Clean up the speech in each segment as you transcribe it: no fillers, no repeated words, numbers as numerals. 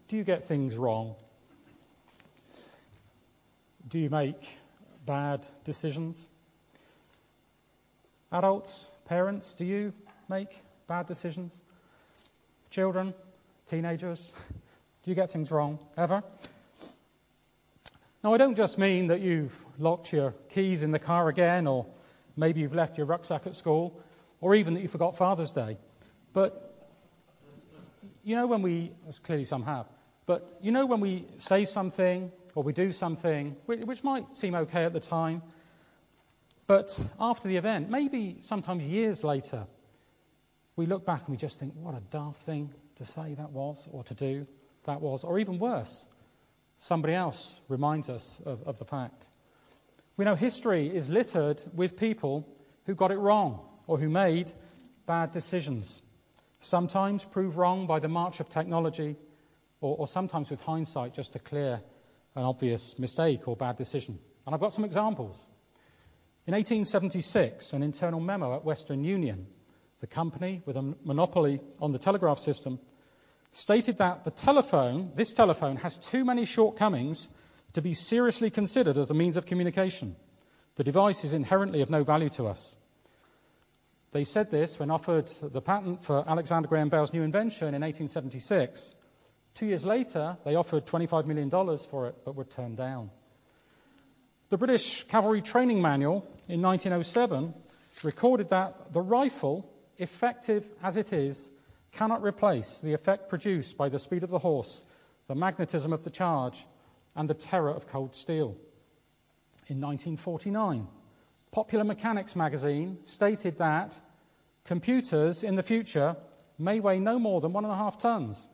do you get things wrong? Do you make bad decisions? Adults, parents, do you make bad decisions? Children, teenagers, do you get things wrong ever? Now, I don't just mean that you've locked your keys in the car again, or maybe you've left your rucksack at school, or even that you forgot Father's Day. But you know when we, as clearly some have, but you know when we say something or we do something which might seem okay at the time, but after the event, maybe sometimes years later, we look back and we just think, what a daft thing to say that was, or to do that was, or even worse, somebody else reminds us of the fact. We know history is littered with people who got it wrong or who made bad decisions. Sometimes proved wrong by the march of technology, or sometimes with hindsight just to clear an obvious mistake or bad decision. And I've got some examples. In 1876, an internal memo at Western Union, the company with a monopoly on the telegraph system, stated that this telephone has too many shortcomings to be seriously considered as a means of communication. The device is inherently of no value to us. They said this when offered the patent for Alexander Graham Bell's new invention in 1876. 2 years later, they offered $25 million for it, but were turned down. The British Cavalry Training Manual in 1907 recorded that the rifle, effective as it is, cannot replace the effect produced by the speed of the horse, the magnetism of the charge, and the terror of cold steel. In 1949, Popular Mechanics magazine stated that computers in the future may weigh no more than 1.5 tons.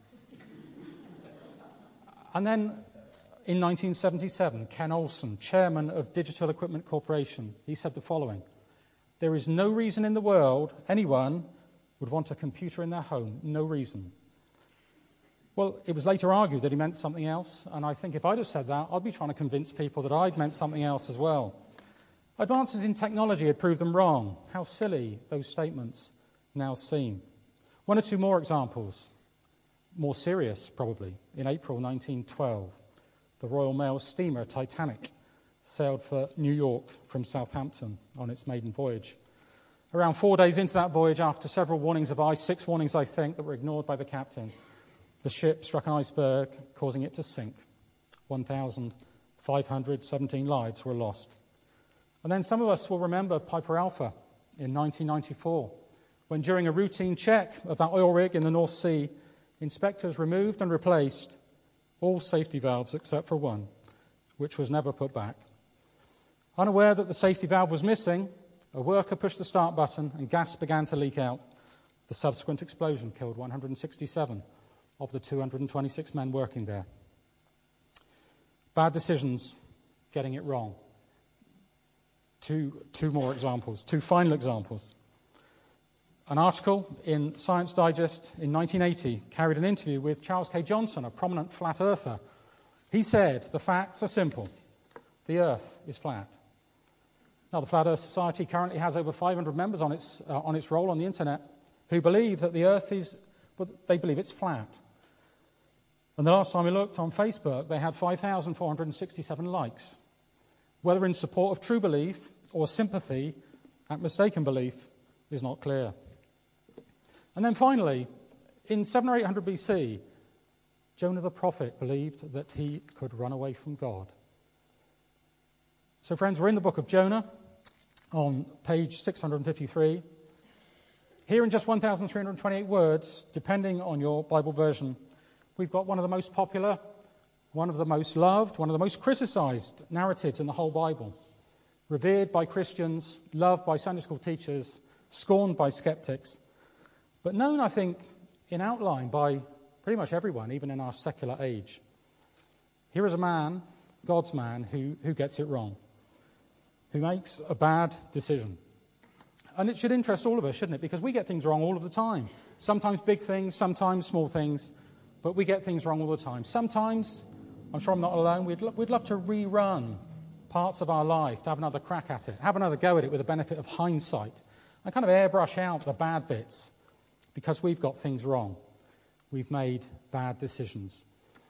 And then in 1977, Ken Olsen, chairman of Digital Equipment Corporation, he said the following: "There is no reason in the world anyone would want a computer in their home. No reason." Well, it was later argued that he meant something else, and I think if I'd have said that, I'd be trying to convince people that I'd meant something else as well. Advances in technology had proved them wrong. How silly those statements now seem. One or two more examples, more serious probably. In April 1912, the Royal Mail steamer Titanic sailed for New York from Southampton on its maiden voyage. Around 4 days into that voyage, after several warnings of ice, 6 warnings I think, that were ignored by the captain, the ship struck an iceberg, causing it to sink. 1,517 lives were lost. And then some of us will remember Piper Alpha in 1994, when during a routine check of that oil rig in the North Sea, inspectors removed and replaced all safety valves except for one, which was never put back. Unaware that the safety valve was missing, a worker pushed the start button and gas began to leak out. The subsequent explosion killed 167 of the 226 men working there. Bad decisions, getting it wrong. Two more examples, 2 final examples. An article in Science Digest in 1980 carried an interview with Charles K. Johnson, a prominent flat earther. He said, the facts are simple. The Earth is flat. Now, the Flat Earth Society currently has over 500 members on its roll on the internet who believe that the Earth they believe it's flat. And the last time I looked on Facebook, they had 5,467 likes. Whether in support of true belief or sympathy at mistaken belief is not clear. And then finally, in 700 or 800 BC, Jonah the prophet believed that he could run away from God. So friends, we're in the book of Jonah on page 653. Here in just 1,328 words, depending on your Bible version, we've got one of the most popular, one of the most loved, one of the most criticized narratives in the whole Bible. Revered by Christians, loved by Sunday school teachers, scorned by skeptics, but known, I think, in outline by pretty much everyone, even in our secular age. Here is a man, God's man, who gets it wrong, who makes a bad decision. And it should interest all of us, shouldn't it? Because we get things wrong all of the time. Sometimes big things, sometimes small things, but we get things wrong all the time. Sometimes, I'm sure I'm not alone, we'd love to rerun parts of our life, to have another crack at it, have another go at it with the benefit of hindsight, and kind of airbrush out the bad bits because we've got things wrong. We've made bad decisions.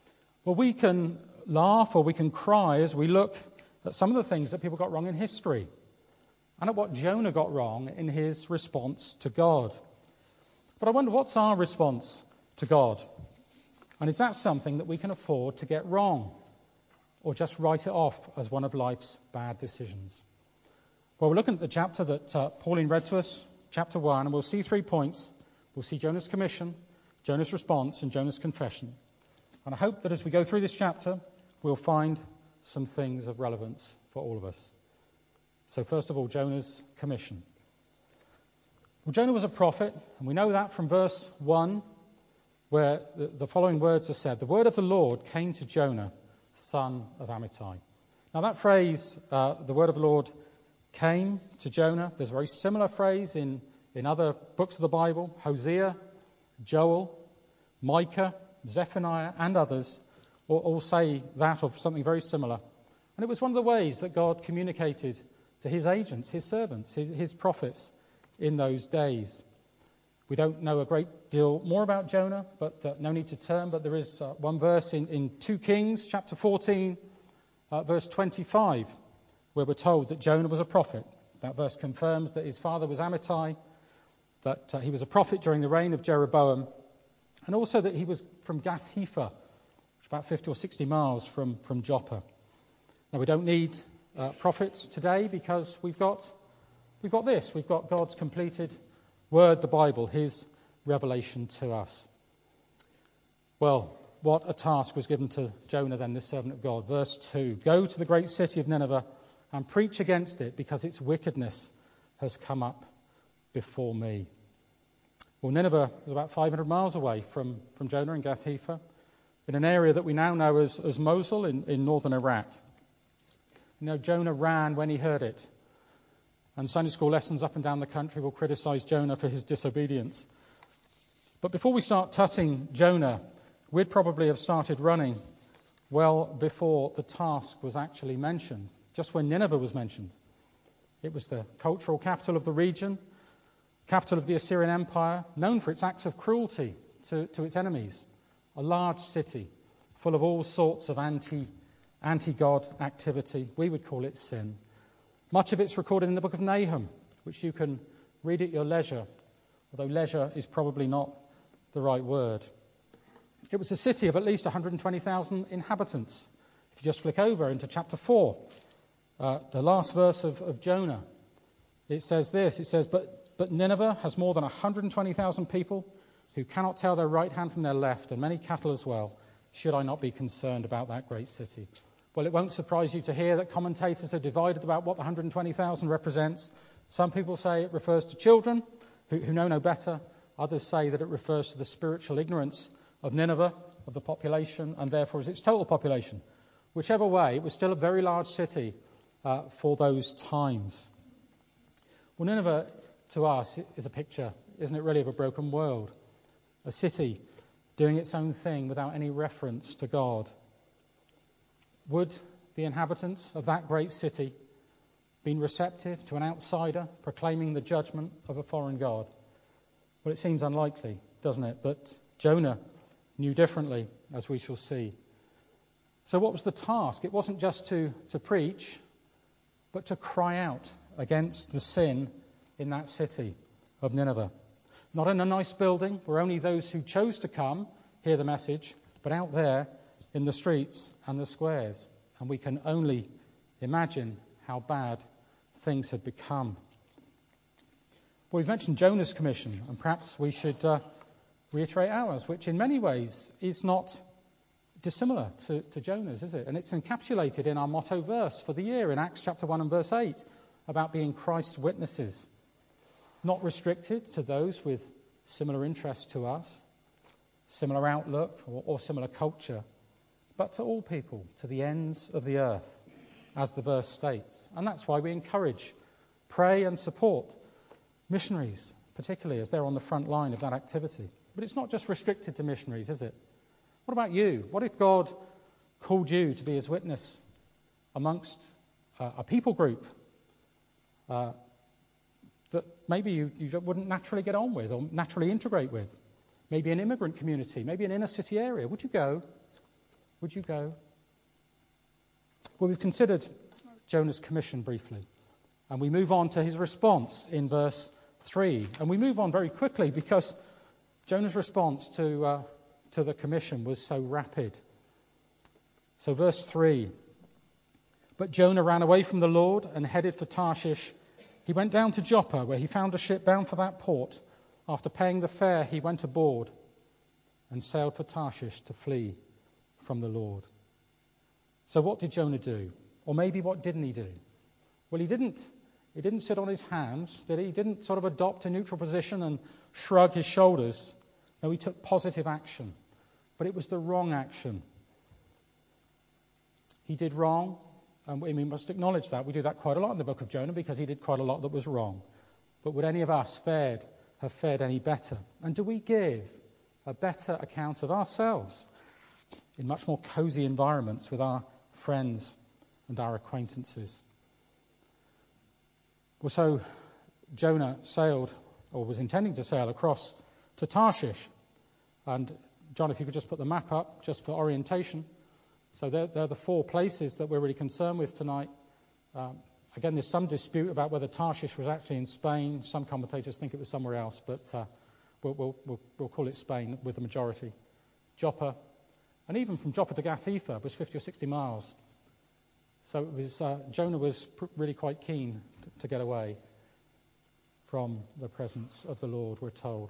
Well, we can laugh or we can cry as we look at some of the things that people got wrong in history and at what Jonah got wrong in his response to God. But I wonder, what's our response to God? And is that something that we can afford to get wrong or just write it off as one of life's bad decisions? Well, we're looking at the chapter that Pauline read to us, chapter 1, and we'll see 3 points. We'll see Jonah's commission, Jonah's response, and Jonah's confession. And I hope that as we go through this chapter, we'll find some things of relevance for all of us. So first of all, Jonah's commission. Well, Jonah was a prophet, and we know that from verse 1, where the following words are said. The word of the Lord came to Jonah, son of Amittai. Now that phrase, the word of the Lord came to Jonah, there's a very similar phrase in other books of the Bible. Hosea, Joel, Micah, Zephaniah, and others all say that of something very similar. And it was one of the ways that God communicated to his agents, his servants, his prophets in those days. We don't know a great deal more about Jonah, but no need to turn. But there is one verse in 2 Kings, chapter 14, verse 25, where we're told that Jonah was a prophet. That verse confirms that his father was Amittai, that he was a prophet during the reign of Jeroboam, and also that he was from Gath-hepher, which is about 50 or 60 miles from Joppa. Now, we don't need prophets today because we've got this. We've got God's completed word, the Bible, his revelation to us. Well, what a task was given to Jonah then, this servant of God. Verse 2, go to the great city of Nineveh and preach against it because its wickedness has come up before me. Well, Nineveh was about 500 miles away from Jonah in Gath-hepher, in an area that we now know as Mosul in northern Iraq. You know, Jonah ran when he heard it. And Sunday school lessons up and down the country will criticize Jonah for his disobedience. But before we start tutting Jonah, we'd probably have started running well before the task was actually mentioned, just when Nineveh was mentioned. It was the cultural capital of the region, capital of the Assyrian Empire, known for its acts of cruelty to its enemies. A large city full of all sorts of anti-God activity. We would call it sin. Much of it's recorded in the book of Nahum, which you can read at your leisure, although leisure is probably not the right word. It was a city of at least 120,000 inhabitants. If you just flick over into chapter 4, the last verse of Jonah, it says this. It says, But Nineveh has more than 120,000 people who cannot tell their right hand from their left, and many cattle as well. Should I not be concerned about that great city? Well, it won't surprise you to hear that commentators are divided about what the 120,000 represents. Some people say it refers to children who know no better. Others say that it refers to the spiritual ignorance of Nineveh, of the population, and therefore is its total population. Whichever way, it was still a very large city for those times. Well, Nineveh, to us, is a picture, isn't it really, of a broken world? A city doing its own thing without any reference to God. Would the inhabitants of that great city been receptive to an outsider proclaiming the judgment of a foreign god? Well, it seems unlikely, doesn't it? But Jonah knew differently, as we shall see. So what was the task? It wasn't just to preach, but to cry out against the sin in that city of Nineveh. Not in a nice building where only those who chose to come hear the message, but out there in the streets and the squares. And we can only imagine how bad things had become. Well, we've mentioned Jonah's commission, and perhaps we should reiterate ours, which in many ways is not dissimilar to Jonah's, is it? And it's encapsulated in our motto verse for the year in Acts chapter 1 and verse 8 about being Christ's witnesses. Not restricted to those with similar interests to us, similar outlook or similar culture, but to all people, to the ends of the earth, as the verse states. And that's why we encourage, pray and support missionaries, particularly as they're on the front line of that activity. But it's not just restricted to missionaries, is it? What about you? What if God called you to be his witness amongst a people group that maybe you wouldn't naturally get on with or naturally integrate with? Maybe an immigrant community, maybe an inner city area. Would you go? Would you go? Well, we've considered Jonah's commission briefly, and we move on to his response in verse 3. And we move on very quickly because Jonah's response to the commission was so rapid. So verse 3, but Jonah ran away from the Lord and headed for Tarshish. He went down to Joppa, where he found a ship bound for that port. After paying the fare, he went aboard and sailed for Tarshish to flee from the Lord. So what did Jonah do? Or maybe what didn't he do? Well, he didn't sit on his hands, did he? He didn't sort of adopt a neutral position and shrug his shoulders. No, he took positive action. But it was the wrong action. He did wrong, and we must acknowledge that. We do that quite a lot in the book of Jonah because he did quite a lot that was wrong. But would any of us have fared any better? And do we give a better account of ourselves in much more cozy environments with our friends and our acquaintances? Well, so Jonah sailed, or was intending to sail, across to Tarshish. And John, if you could just put the map up just for orientation. So they're the 4 places that we're really concerned with tonight. Again, there's some dispute about whether Tarshish was actually in Spain. Some commentators think it was somewhere else, but we'll call it Spain with the majority. Joppa, and even from Joppa to Gath-hepher was 50 or 60 miles. So it was Jonah was really quite keen to get away from the presence of the Lord, we're told.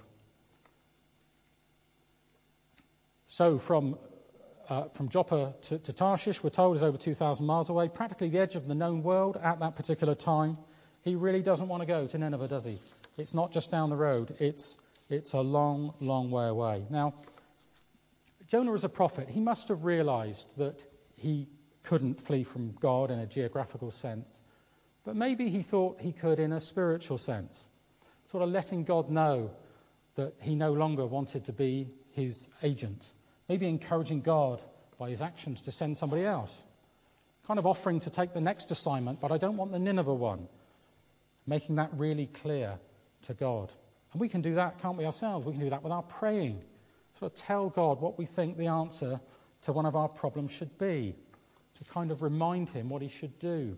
So from Joppa to Tarshish, we're told, is over 2,000 miles away, practically the edge of the known world at that particular time. He really doesn't want to go to Nineveh, does he? It's not just down the road. It's a long, long way away. Now, Jonah was a prophet. He must have realized that he couldn't flee from God in a geographical sense. But maybe he thought he could in a spiritual sense, sort of letting God know that he no longer wanted to be his agent. Maybe encouraging God by his actions to send somebody else. Kind of offering to take the next assignment, but I don't want the Nineveh one. Making that really clear to God. And we can do that, can't we, ourselves? We can do that with our praying. Sort of tell God what we think the answer to one of our problems should be. To kind of remind him what he should do.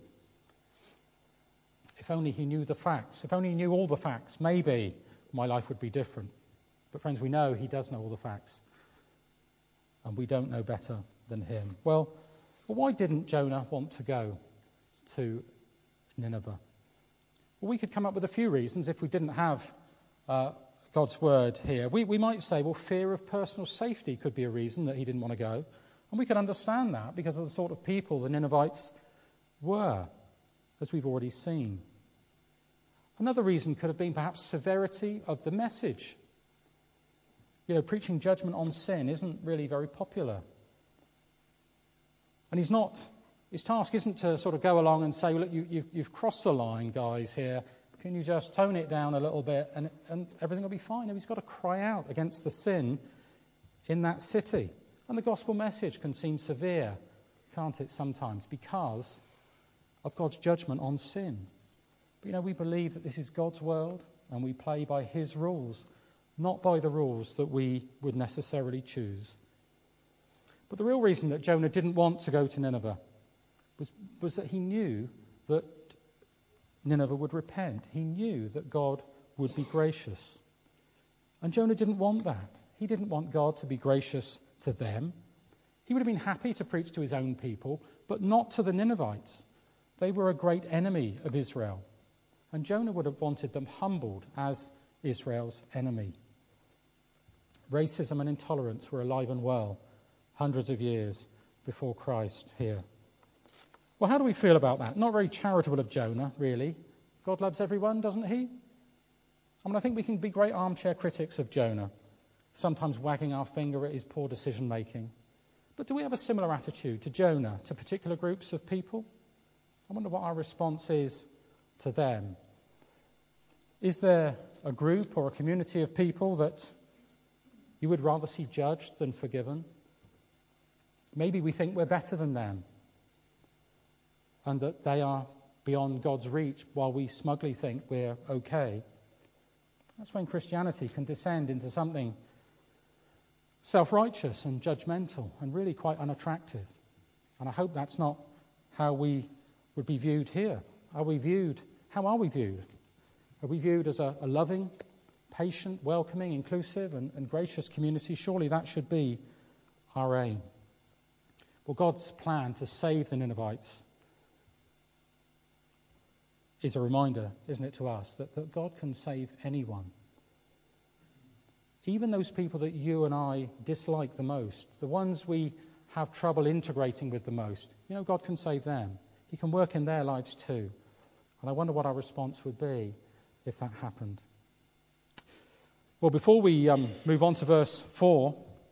If only he knew the facts. If only he knew all the facts, maybe my life would be different. But friends, we know he does know all the facts. And we don't know better than him. Well, why didn't Jonah want to go to Nineveh? Well, we could come up with a few reasons if we didn't have God's word here. We might say, well, fear of personal safety could be a reason that he didn't want to go. And we could understand that because of the sort of people the Ninevites were, as we've already seen. Another reason could have been perhaps severity of the message. You know, preaching judgment on sin isn't really very popular. And his task isn't to sort of go along and say, look, you've crossed the line, guys, here. Can you just tone it down a little bit and everything will be fine? No, he's got to cry out against the sin in that city. And the gospel message can seem severe, can't it, sometimes, because of God's judgment on sin. But, you know, we believe that this is God's world and we play by his rules, not by the rules that we would necessarily choose. But the real reason that Jonah didn't want to go to Nineveh was that he knew that Nineveh would repent. He knew that God would be gracious. And Jonah didn't want that. He didn't want God to be gracious to them. He would have been happy to preach to his own people, but not to the Ninevites. They were a great enemy of Israel. And Jonah would have wanted them humbled as Israel's enemy. Racism and intolerance were alive and well hundreds of years before Christ here. Well, how do we feel about that? Not very charitable of Jonah, really. God loves everyone, doesn't he? I think we can be great armchair critics of Jonah, sometimes wagging our finger at his poor decision-making. But do we have a similar attitude to Jonah, to particular groups of people? I wonder what our response is to them. Is there a group or a community of people that you would rather see judged than forgiven? Maybe we think we're better than them and that they are beyond God's reach while we smugly think we're okay. That's when Christianity can descend into something self-righteous and judgmental and really quite unattractive. And I hope that's not how we would be viewed here. How are we viewed? Are we viewed as a loving, patient, welcoming, inclusive and gracious community? Surely that should be our aim. Well, God's plan to save the Ninevites is a reminder, isn't it, to us, that God can save anyone. Even those people that you and I dislike the most, the ones we have trouble integrating with the most, God can save them. He can work in their lives too. And I wonder what our response would be if that happened. Well, before we move on to verse 4,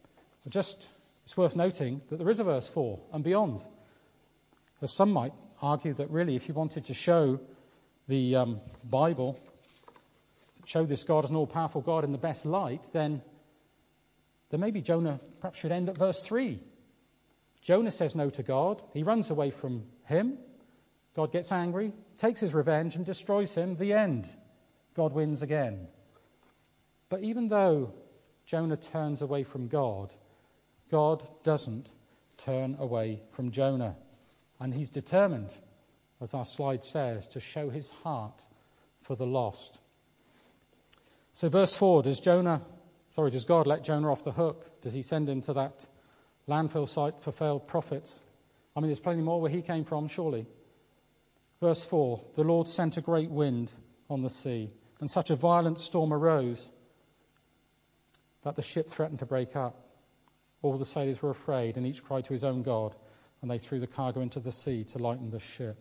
it's worth noting that there is a verse 4 and beyond. As some might argue that really if you wanted to show the Bible, show this God as an all-powerful God in the best light, then maybe Jonah perhaps should end at verse 3. Jonah says no to God. He runs away from him. God gets angry, takes his revenge and destroys him. The end. God wins again. But even though Jonah turns away from God, God doesn't turn away from Jonah. And he's determined, as our slide says, to show his heart for the lost. So verse 4, does God let Jonah off the hook? Does he send him to that landfill site for failed prophets? I mean, there's plenty more where he came from, surely. Verse 4, the Lord sent a great wind on the sea, and such a violent storm arose that the ship threatened to break up. All the sailors were afraid, and each cried to his own God, and they threw the cargo into the sea to lighten the ship.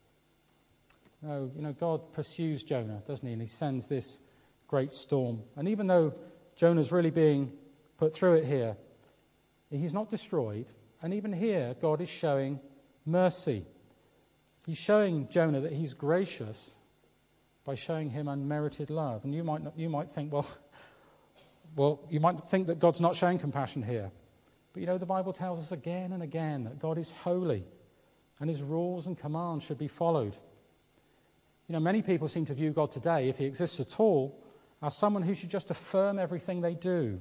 No, God pursues Jonah, doesn't he? And he sends this great storm. And even though Jonah's really being put through it here, he's not destroyed. And even here, God is showing mercy. He's showing Jonah that he's gracious by showing him unmerited love. And you might think, you might think that God's not showing compassion here. But the Bible tells us again and again that God is holy and his rules and commands should be followed. Many people seem to view God today, if he exists at all, as someone who should just affirm everything they do.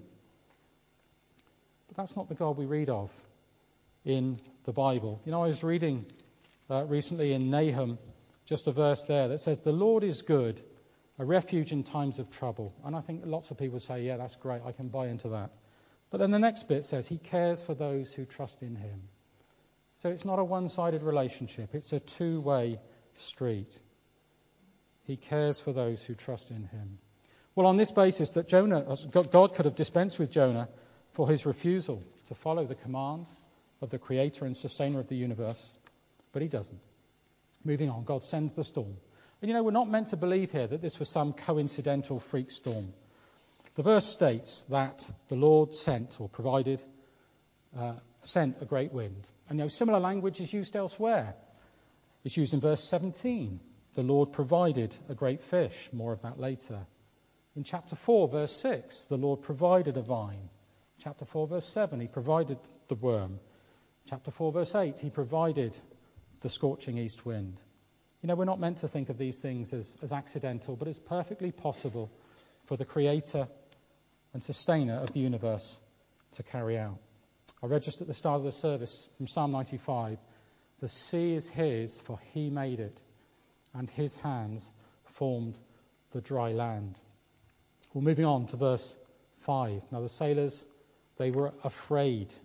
But that's not the God we read of in the Bible. I was reading recently in Nahum, just a verse there that says, "The Lord is good, a refuge in times of trouble." And I think lots of people say, yeah, that's great, I can buy into that. But then the next bit says, he cares for those who trust in him. So it's not a one-sided relationship, it's a two-way street. He cares for those who trust in him. Well, on this basis that God could have dispensed with Jonah for his refusal to follow the command of the creator and sustainer of the universe, but he doesn't. Moving on, God sends the storm. And we're not meant to believe here that this was some coincidental freak storm. The verse states that the Lord sent a great wind. And similar language is used elsewhere. It's used in verse 17. The Lord provided a great fish. More of that later. In chapter 4, verse 6, the Lord provided a vine. Chapter 4, verse 7, he provided the worm. Chapter 4, verse 8, he provided the scorching east wind. We're not meant to think of these things as accidental, but it's perfectly possible for the creator and sustainer of the universe to carry out. I read just at the start of the service from Psalm 95, the sea is his, for he made it, and his hands formed the dry land. Well, moving on to verse 5. Now the sailors, they were afraid.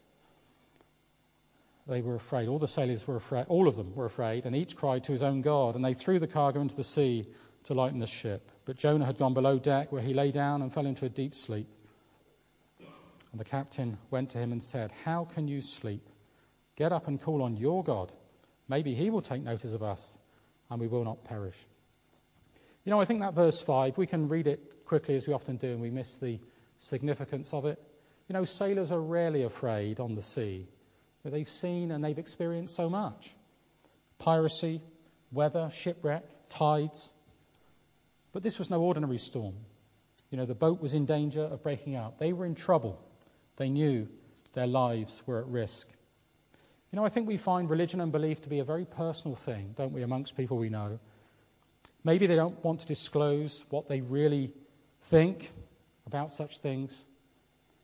They were afraid. All the sailors were afraid. All of them were afraid, and each cried to his own God, and they threw the cargo into the sea to lighten the ship. But Jonah had gone below deck, where he lay down and fell into a deep sleep. And the captain went to him and said, "How can you sleep? Get up and call on your God. Maybe he will take notice of us, and we will not perish." I think that verse 5, we can read it quickly as we often do, and we miss the significance of it. Sailors are rarely afraid on the sea. They've seen and they've experienced so much. Piracy, weather, shipwreck, tides. But this was no ordinary storm. The boat was in danger of breaking up. They were in trouble. They knew their lives were at risk. I think we find religion and belief to be a very personal thing, don't we, amongst people we know. Maybe they don't want to disclose what they really think about such things.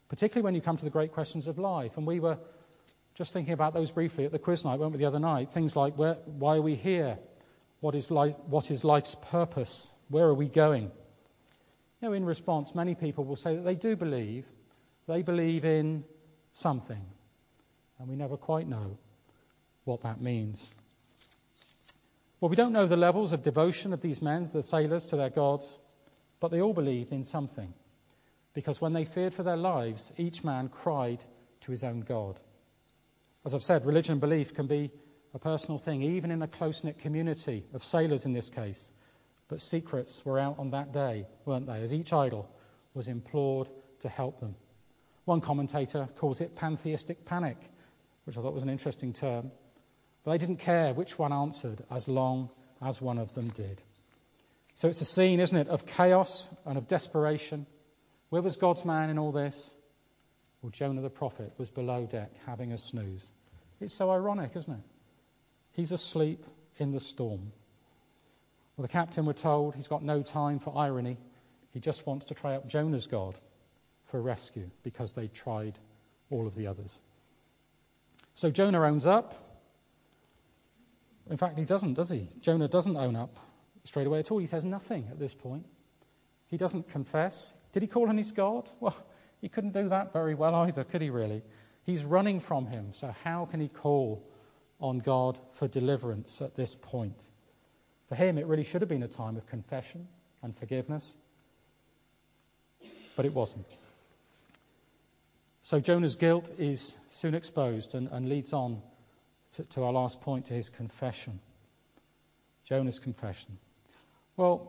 particularly when you come to the great questions of life. And we were just thinking about those briefly at the quiz night, weren't we, the other night? Things like, why are we here? What is life's purpose? Where are we going? You know, in response, many people will say that they do believe. They believe in something. And we never quite know what that means. Well, we don't know the levels of devotion of these men, the sailors, to their gods, but they all believed in something. Because when they feared for their lives, each man cried to his own God. As I've said, religion and belief can be a personal thing, even in a close-knit community of sailors in this case. But secrets were out on that day, weren't they, as each idol was implored to help them. One commentator calls it pantheistic panic, which I thought was an interesting term. But they didn't care which one answered as long as one of them did. So it's a scene, isn't it, of chaos and of desperation. Where was God's man in all this? Well, Jonah the prophet was below deck having a snooze. It's so ironic, isn't it? He's asleep in the storm. Well, the captain, we're told, he's got no time for irony. He just wants to try out Jonah's God for rescue because they tried all of the others. So Jonah owns up. In fact, he doesn't, does he? Jonah doesn't own up straight away at all. He says nothing at this point. He doesn't confess. Did he call on his God? Well, he couldn't do that very well either, could he really? He's running from him, so how can he call on God for deliverance at this point? For him, it really should have been a time of confession and forgiveness, but it wasn't. So Jonah's guilt is soon exposed and leads on to our last point, to his confession. Jonah's confession. Well,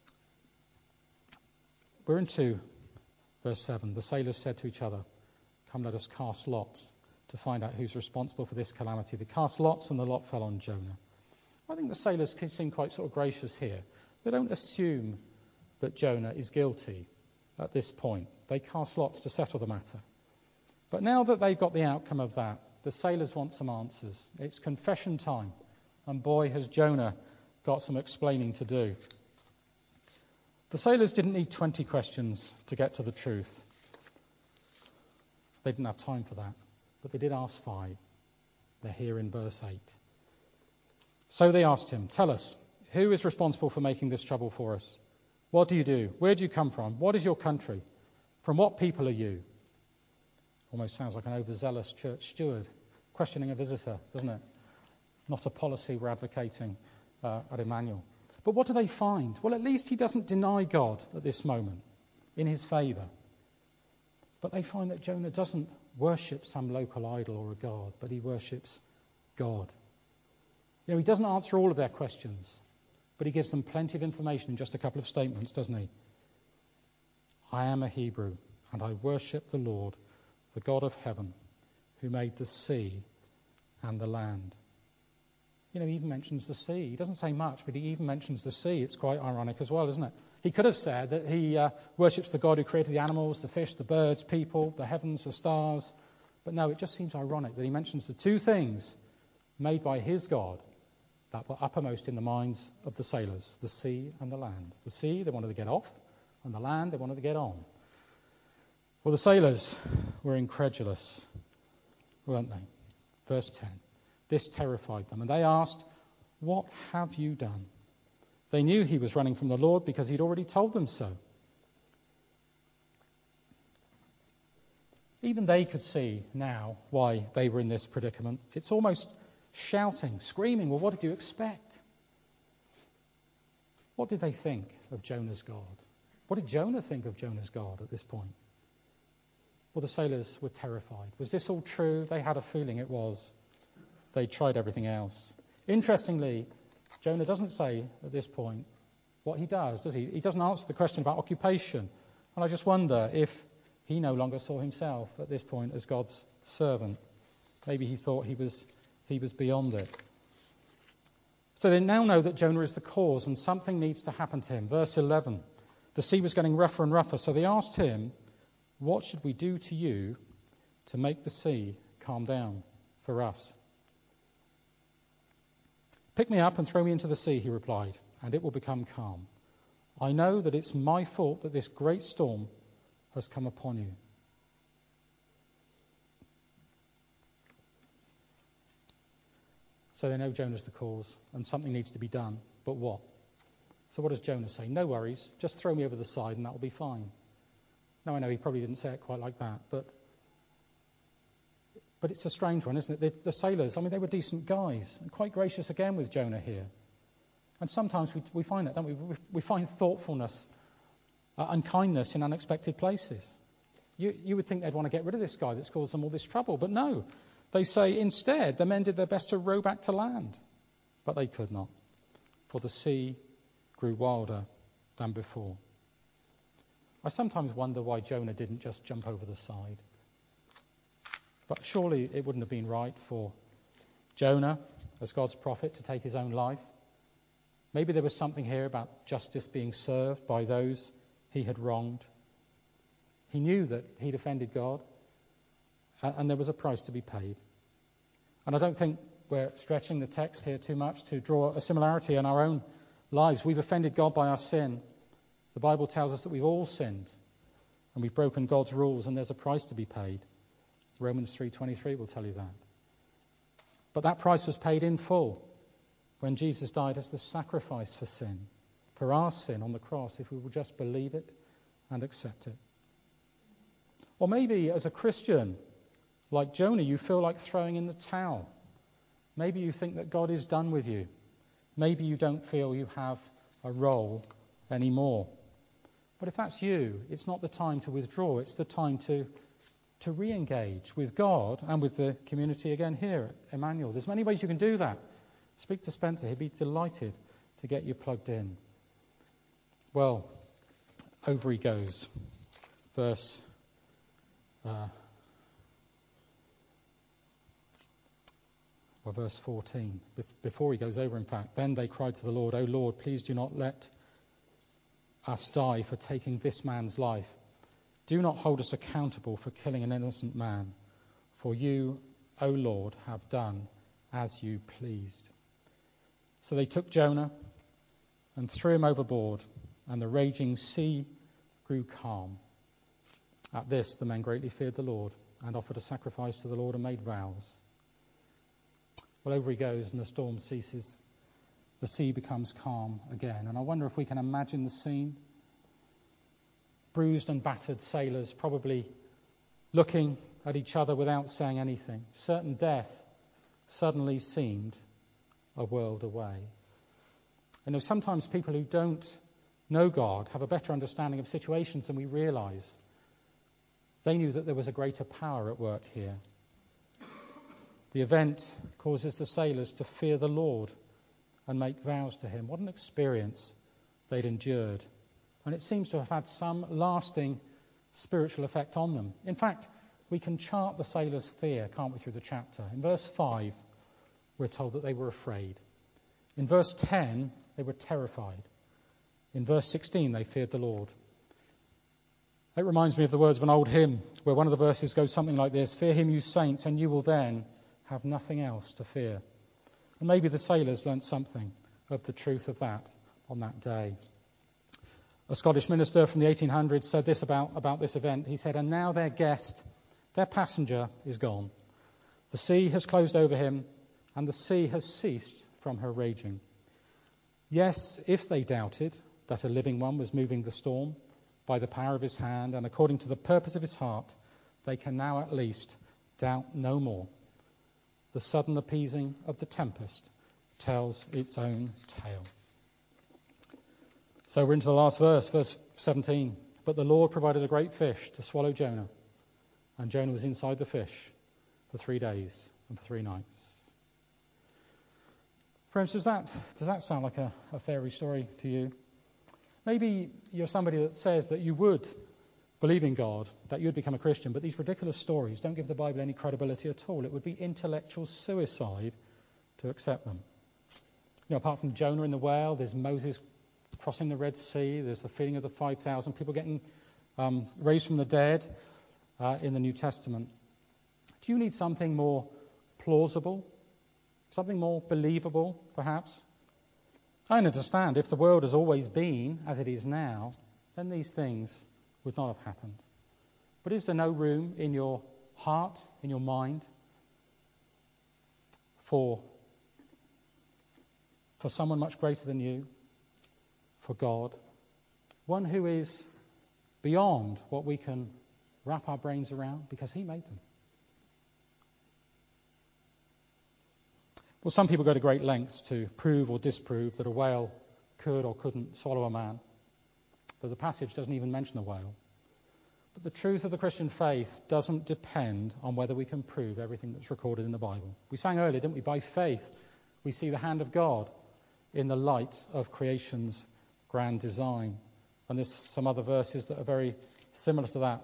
we're in 2, verse 7. The sailors said to each other, "Come, let us cast lots to find out who's responsible for this calamity." They cast lots and the lot fell on Jonah. I think the sailors seem quite sort of gracious here. They don't assume that Jonah is guilty at this point. They cast lots to settle the matter. But now that they've got the outcome of that, the sailors want some answers. It's confession time. And boy, has Jonah got some explaining to do. The sailors didn't need 20 questions to get to the truth. They didn't have time for that. But they did ask 5. They're here in verse 8. So they asked him, "Tell us, who is responsible for making this trouble for us? What do you do? Where do you come from? What is your country? From what people are you?" Almost sounds like an overzealous church steward questioning a visitor, doesn't it? Not a policy we're advocating at Emmanuel. But what do they find? Well, at least he doesn't deny God at this moment in his favour. But they find that Jonah doesn't worship some local idol or a god, but he worships God. You know, he doesn't answer all of their questions, but he gives them plenty of information in just a couple of statements, doesn't he? "I am a Hebrew, and I worship the Lord, the God of heaven, who made the sea and the land." You know, he even mentions the sea. He doesn't say much, but he even mentions the sea. It's quite ironic as well, isn't it? He could have said that he worships the God who created the animals, the fish, the birds, people, the heavens, the stars. But no, it just seems ironic that he mentions the 2 things made by his God that were uppermost in the minds of the sailors, the sea and the land. The sea, they wanted to get off, and the land, they wanted to get on. Well, the sailors were incredulous, weren't they? Verse 10. This terrified them, and they asked, "What have you done?" They knew he was running from the Lord because he'd already told them so. Even they could see now why they were in this predicament. It's almost shouting, screaming, well, what did you expect? What did they think of Jonah's God? What did Jonah think of Jonah's God at this point? Well, the sailors were terrified. Was this all true? They had a feeling it was. They tried everything else. Interestingly, Jonah doesn't say at this point what he does he? He doesn't answer the question about occupation. And I just wonder if he no longer saw himself at this point as God's servant. Maybe he thought he was beyond it. So they now know that Jonah is the cause and something needs to happen to him. Verse 11, the sea was getting rougher and rougher, so they asked him, "What should we do to you to make the sea calm down for us?" "Pick me up and throw me into the sea," he replied, "and it will become calm. I know that it's my fault that this great storm has come upon you." So they know Jonah's the cause and something needs to be done. But what? So what does Jonah say? No worries, just throw me over the side and that'll be fine. Now I know he probably didn't say it quite like that, but it's a strange one, isn't it? The sailors, I mean, they were decent guys and quite gracious again with Jonah here. And sometimes we find that, don't we? We find thoughtfulness and kindness in unexpected places. You would think they'd want to get rid of this guy that's caused them all this trouble, but no. They say instead the men did their best to row back to land, but they could not, for the sea grew wilder than before. I sometimes wonder why Jonah didn't just jump over the side. But surely it wouldn't have been right for Jonah, as God's prophet, to take his own life. Maybe there was something here about justice being served by those he had wronged. He knew that he'd offended God, and there was a price to be paid. And I don't think we're stretching the text here too much to draw a similarity in our own lives. We've offended God by our sin. The Bible tells us that we've all sinned, and we've broken God's rules, and there's a price to be paid. Romans 3:23 will tell you that. But that price was paid in full when Jesus died as the sacrifice for sin, for our sin on the cross, if we will just believe it and accept it. Or maybe as a Christian, like Jonah, you feel like throwing in the towel. Maybe you think that God is done with you. Maybe you don't feel you have a role anymore. But if that's you, it's not the time to withdraw. It's the time to re-engage with God and with the community again here at Emmanuel. There's many ways you can do that. Speak to Spencer. He'd be delighted to get you plugged in. Well, over he goes. Verse 14. Before he goes over, in fact, then they cried to the Lord, "O Lord, please do not let us die for taking this man's life. Do not hold us accountable for killing an innocent man, for you, O Lord, have done as you pleased." So they took Jonah and threw him overboard, and the raging sea grew calm. At this, the men greatly feared the Lord and offered a sacrifice to the Lord and made vows. Well, over he goes, and the storm ceases. The sea becomes calm again. And I wonder if we can imagine the scene. Bruised and battered sailors probably looking at each other without saying anything. Certain death suddenly seemed a world away. And sometimes people who don't know God have a better understanding of situations than we realize. They knew that there was a greater power at work here. The event causes the sailors to fear the Lord and make vows to him. What an experience they'd endured. And it seems to have had some lasting spiritual effect on them. In fact, we can chart the sailors' fear, can't we, through the chapter. In verse 5, we're told that they were afraid. In verse 10, they were terrified. In verse 16, they feared the Lord. It reminds me of the words of an old hymn, where one of the verses goes something like this: "Fear him, you saints, and you will then have nothing else to fear." And maybe the sailors learnt something of the truth of that on that day. A Scottish minister from the 1800s said this about this event. He said, "And now their guest, their passenger, is gone. The sea has closed over him, and the sea has ceased from her raging. Yes, if they doubted that a living one was moving the storm by the power of his hand and according to the purpose of his heart, they can now at least doubt no more. The sudden appeasing of the tempest tells its own tale." So we're into the last verse, verse 17. "But the Lord provided a great fish to swallow Jonah, and Jonah was inside the fish for 3 days and for 3 nights." Friends, does that sound like a fairy story to you? Maybe you're somebody that says that you would believe in God, that you'd become a Christian, but these ridiculous stories don't give the Bible any credibility at all. It would be intellectual suicide to accept them. Apart from Jonah in the whale, there's Moses crossing the Red Sea, there's the feeding of the 5,000, people getting raised from the dead in the New Testament. Do you need something more plausible? Something more believable, perhaps? I understand if the world has always been as it is now, then these things would not have happened. But is there no room in your heart, in your mind, for for someone much greater than you, for God, one who is beyond what we can wrap our brains around because he made them. Well, some people go to great lengths to prove or disprove that a whale could or couldn't swallow a man, though the passage doesn't even mention a whale. But the truth of the Christian faith doesn't depend on whether we can prove everything that's recorded in the Bible. We sang earlier, didn't we? By faith, we see the hand of God in the light of creation's grand design. And there's some other verses that are very similar to that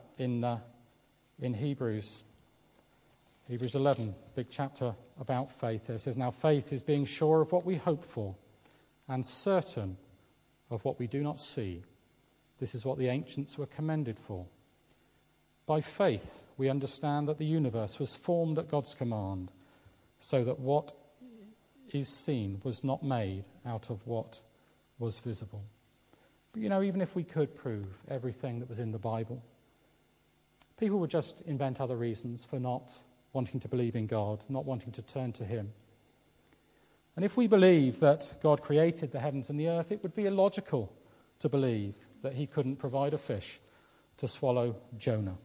in Hebrews. Hebrews 11, big chapter about faith. It says, now faith is being sure of what we hope for and certain of what we do not see. This is what the ancients were commended for. By faith, we understand that the universe was formed at God's command, so that what is seen was not made out of what was visible. But even if we could prove everything that was in the Bible, people would just invent other reasons for not wanting to believe in God, not wanting to turn to him. And if we believe that God created the heavens and the earth, it would be illogical to believe that he couldn't provide a fish to swallow Jonah.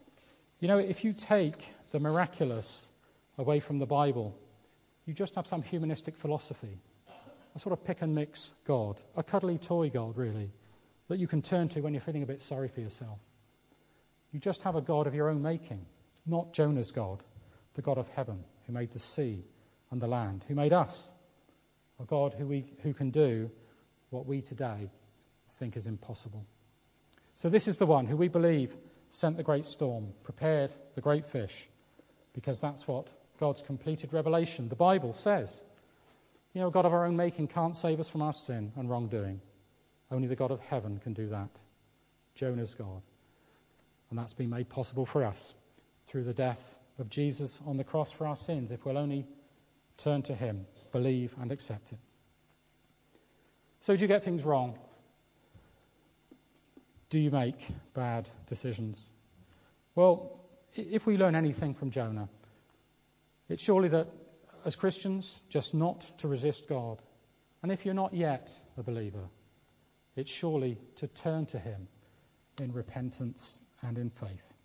If you take the miraculous away from the Bible, you just have some humanistic philosophy, a sort of pick and mix God, a cuddly toy God, really, that you can turn to when you're feeling a bit sorry for yourself. You just have a God of your own making, not Jonah's God, the God of heaven, who made the sea and the land, who made us, a God who can do what we today think is impossible. So this is the one who we believe sent the great storm, prepared the great fish, because that's what God's completed revelation, the Bible, says. A God of our own making can't save us from our sin and wrongdoing. Only the God of heaven can do that, Jonah's God. And that's been made possible for us through the death of Jesus on the cross for our sins, if we'll only turn to him, believe and accept it. So do you get things wrong? Do you make bad decisions? Well, if we learn anything from Jonah, it's surely that as Christians, just not to resist God. And if you're not yet a believer, it's surely to turn to him in repentance and in faith.